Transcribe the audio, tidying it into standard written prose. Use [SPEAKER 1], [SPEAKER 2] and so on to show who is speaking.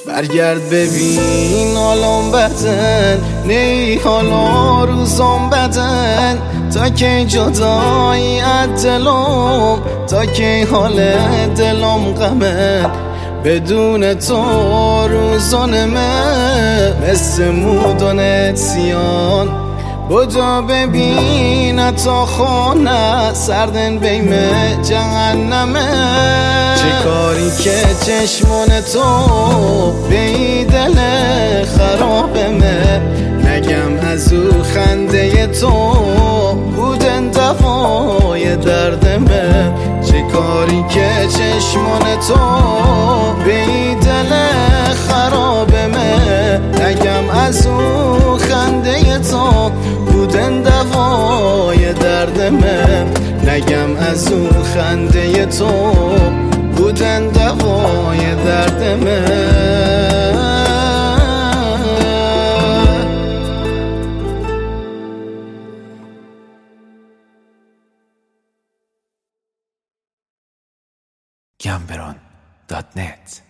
[SPEAKER 1] برگرد ببین حالام بدن، نی حالا روزام بدن. تا کی جدایی از دلم، تا کی حال دلم غمه. بدون تو روزانمه مثل مودن سیان. بجا ببین تا خانه سردن بیم جهنمه. چه کاری که چشمان تو به دل خرابمه. نگم از او خنده تو بودن دوای دردمه. چه کاری که چشمان تو به دل خرابمه. نگم از او خنده تو بودن دوای دردمه. نگم از او خنده تو بودن دوای دردمه.
[SPEAKER 2] Gamberon.net